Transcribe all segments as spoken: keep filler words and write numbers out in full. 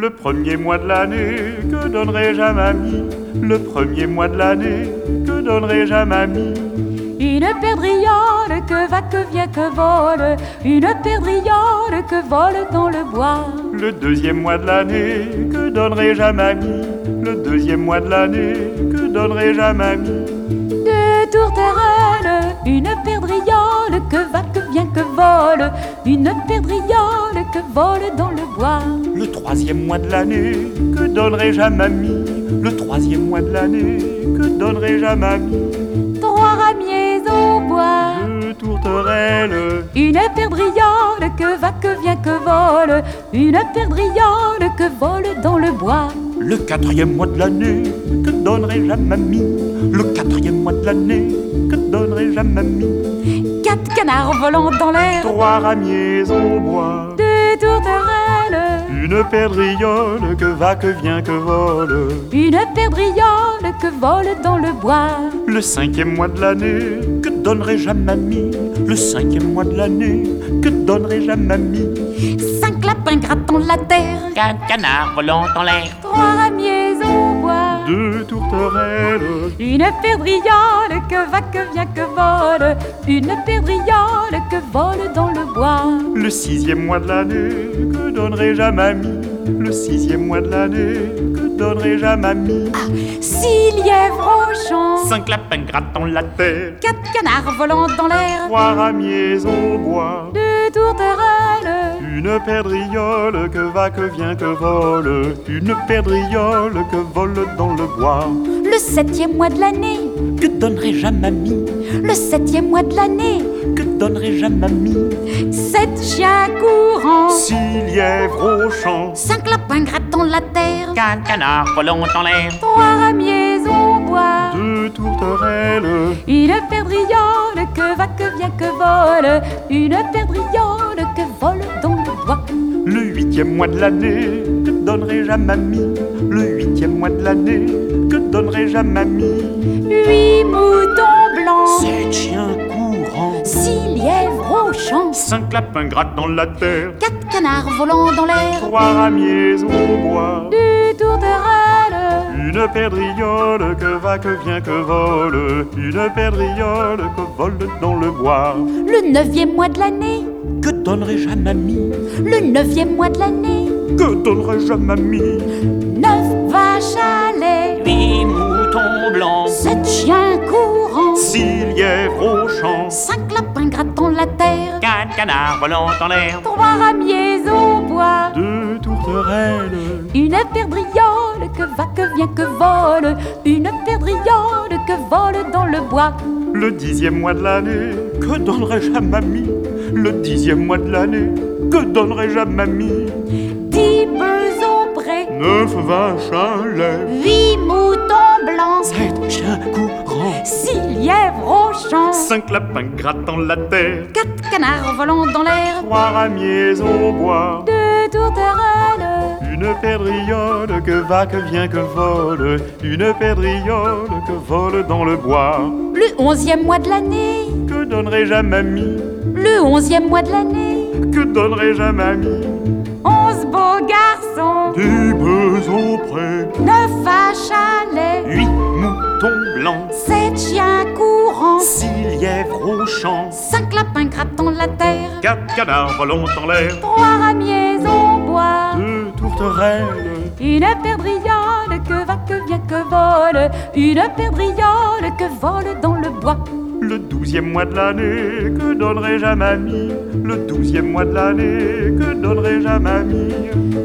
Le premier mois de l'année, que donnerais-je à mamie? Le premier mois de l'année, que donnerais-je à mamie? Une perdrixole que va, que vient, que vole. Une perdrixole que vole dans le bois. Le deuxième mois de l'année, que donnerais-je à mamie? Le deuxième mois de l'année, que donnerais-je à mamie? Deux tourterelles, une perdrixole que va, que vient, que vole. Une perdrixole que vole dans le bois. Le troisième mois de l'année, que donnerais-je à mamie? Le troisième mois de l'année, que donnerais-je à mamie? Trois ramiers au bois. Deux tourterelles, une perdrixole que va, que vient, que vole. Une perdrixole que vole dans le bois. Le quatrième mois de l'année, que donnerais-je à mamie? Le quatrième mois de l'année, que donnerais-je à mamie? Quatre canards volants dans l'air. Trois ramiers au bois. Deux tourterelles, une perdrixole que va, que vient, que vole. Une perdrixole que vole dans le bois. Le cinquième mois de l'année, que donnerais-je à mamie? Le cinquième mois de l'année, que donnerais-je à mamie? Cinq lapins grattant la terre. Quatre canards volant en l'air. Trois ramiers au bois. Deux tourterelles, une perdrixole que va, que vient, que vole. Une perdrixole que vole dans le bois. Le sixième mois de l'année, que donnerais-je à mamie? Le sixième mois de l'année, que donnerais-je à mamie? Ah, six lièvres au champ. Cinq lapins grattant la terre. Quatre canards volant dans l'air. Trois ramiers au bois. Deux tourterelles, une perdrixole que va, que vient, que vole. Une perdrixole que vole dans le bois. Le septième mois de l'année, que donnerais-je à mamie? Le septième mois de l'année, que donnerais-je à mamie? Sept chiens courants. Six lièvres au champ. Cinq lapins grattant la terre. Quatre canards volant en l'air. Trois ramiers au bois. Deux tourterelles, une perdrixole que va, que vient, que vole. Une perdrixole que vole dans le bois. Le huitième mois de l'année, que donnerais-je à mamie? Le huitième mois de l'année, que donnerais-je à mamie? Huit moutons blancs. Sept chiens courants. Six lièvres au champ. Cinq lapins grattant la terre. Quatre canards volant dans l'air. Trois ramiers au bois. Deux tourterelles, une perdrixole que va, que vient, que vole. Une perdrixole que vole dans le bois. Le neuvième mois de l'année, que donnerais-je à mamie? Le neuvième mois de l'année, que donnerais-je à mamie? Neuf vaches à lait. Huit moutons blancs. Sept chiens courants. Six lièvres au champ. Cinq lapins grattant la terre. Quatre canards volant en l'air. Trois ramiers au bois. Deux tourterelles, une perdrixole que va, que vient, que vole. Une perdrixole que vole dans le bois. Le dixième mois de l'année, que donnerais-je à mamie? Le dixième mois de l'année, que donnerais-je à mamie? Dix bœufs au pré. Neuf vaches à lait. Huit moutons blancs. Sept chiens courants. Six lièvres au champ. Cinq lapins grattant la terre. Quatre canards volant dans l'air. Trois ramiers au bois. Deux tourterelles, une perdrixole que va, que vient, que vole. Une perdrixole que vole dans le bois. le onzième mois de l'année. Que donnerais-je à mamie? Le onzième mois de l'année. Que donnerais-je à mamie? Onze beaux garçons. Dix bœufs au pré. Neuf vaches à lait. Huit moutons blancs. Sept chiens courants. Six lièvres au champ. Cinq lapins grattant la terre. Quatre canards volant en l'air. Trois ramiers au bois. Deux tourterelles, une perdrixole que va, que vient, que vole. Une perdrixole que vole dans le bois. le douzième mois de l'année, que donnerais-je à mamie? Le douzième mois de l'année, que donnerais-je à mamie?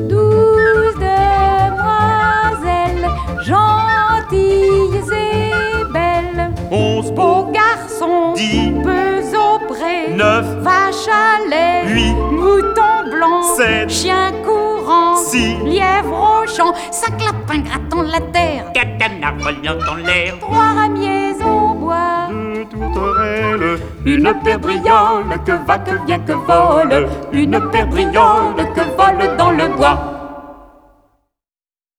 Douze demoiselles gentilles et belles. Onze Beaux beaux, garçons, dix, bœufs au pré. neuf, Vaches à lait, huit, moutons blancs, sept, chiens courants, six, lièvres au champ, cinq lapins grattant la terre, Quatre canards volant en l'air. trois ramiers au bois, deux tourterelles, une perdrixole que va, que vient, que vole, une perdrixole que vole dans le bois.